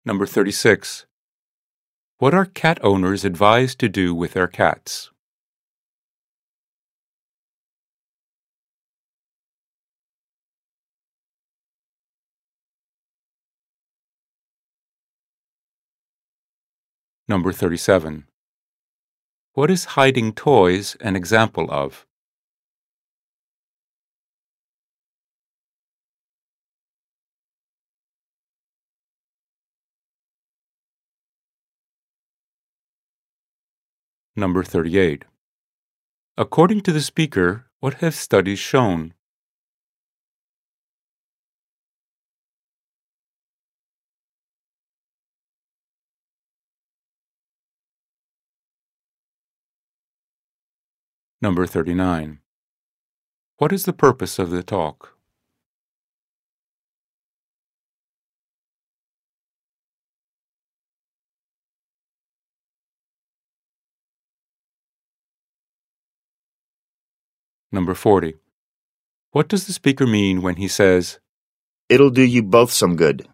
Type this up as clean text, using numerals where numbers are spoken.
Number 36. What are cat owners advised to do with their cats? Number 37. What is hiding toys an example of? Number 38. According to the speaker, what have studies shown? Number 39. What is the purpose of the talk? Number 40. What does the speaker mean when he says, It'll do you both some good?